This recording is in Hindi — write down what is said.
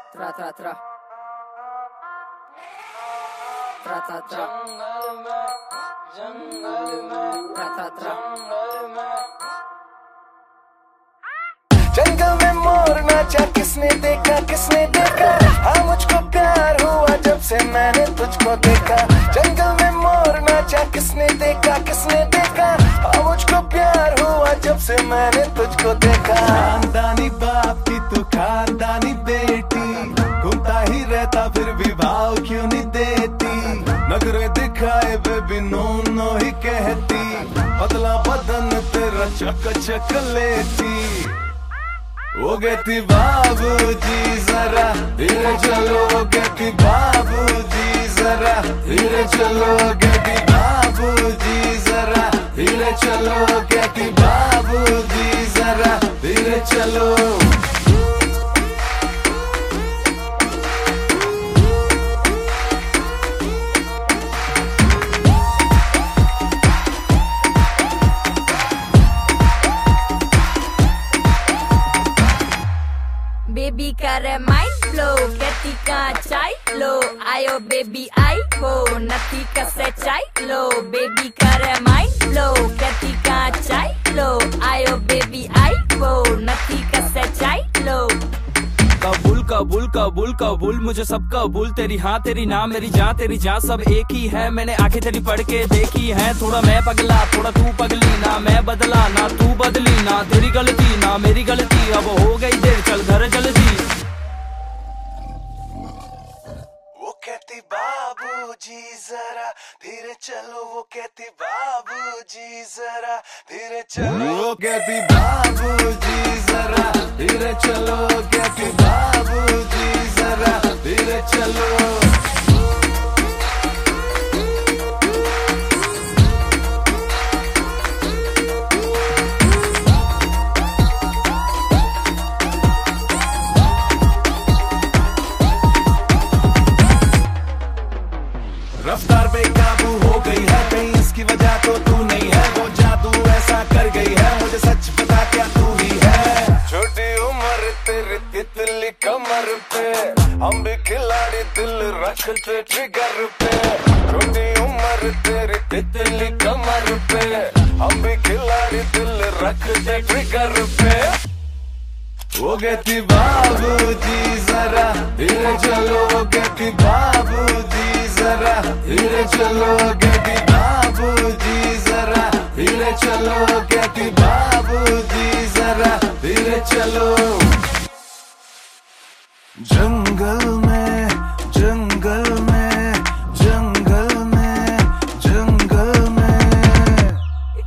Tra tra tra tra tra tra tra tra tra जंगल में मोर नाचा किसने देखा हाँ मुझको प्यार हुआ जब से मैंने तुझको देखा। जंगल में मोर नाचा किसने देखा हाँ मुझको प्यार हुआ जब से मैंने तुझको देखा। खानदानी बाप की तू खानदानी बेटी, घूमता ही रहता फिर भी भाव क्यों नहीं देती। नखरे दिखाए बेबी नो नो ही कहती, पतला बदन तेरा चक लेती। वो कहती बाबूजी जरा धीरे चलो, कहती बाबूजी जरा धीरे चलो, कहती बाबूजी जरा धीरे चलो, कहती बाबूजी जरा धीरे चलो। बेबी करे माइंड फ्लो, कहती का चाय लो, आयो बेबी आई हो नथी कसे चाय लो। बेबी करे माइंड फ्लो, कहती का चाय लो, आयो बेबी आई हो नथी कसे चाय लो। कबूल कबूल कबूल कबूल मुझे सब कबूल, तेरी हाँ तेरी ना मेरी जान सब एक ही है। मैंने आंखें तेरी पढ़ के देखी है, थोड़ा मैं पगला थोड़ा तू पगली, ना मैं बदला ना तू बदली, ना तेरी गलती ना मेरी गलती, अब हो गई देर चल घर जल्दी। वो कहती बाबूजी जरा धीरे चलो, वो कहती बाबूजी जरा धीरे चलो, वो कहती बाबूजी जरा धीरे चलो, कहती बाबूजी जरा धीरे चलो। रफ्तार बेकाबू हो गई है, कहीं इसकी वजह तो तू नहीं है। वो जादू ऐसा कर गई है, मुझे सच बता क्या तू ही है। छोटी उम्र तेरी तितली कमर पे, हम भी खिलाड़ी दिल रखते ट्रिगर पे। छोटी उम्र तेरी तितली कमर पे, हम भी खिलाड़ी दिल रखते ट्रिगर पे। वो कहती बाबूजी जरा धीरे चलो, वो कहती बाबूजी जरा धीरे चलो, कहती बाबूजी जरा धीरे चलो, कहती बाबूजी जरा धीरे चलो। जंगल में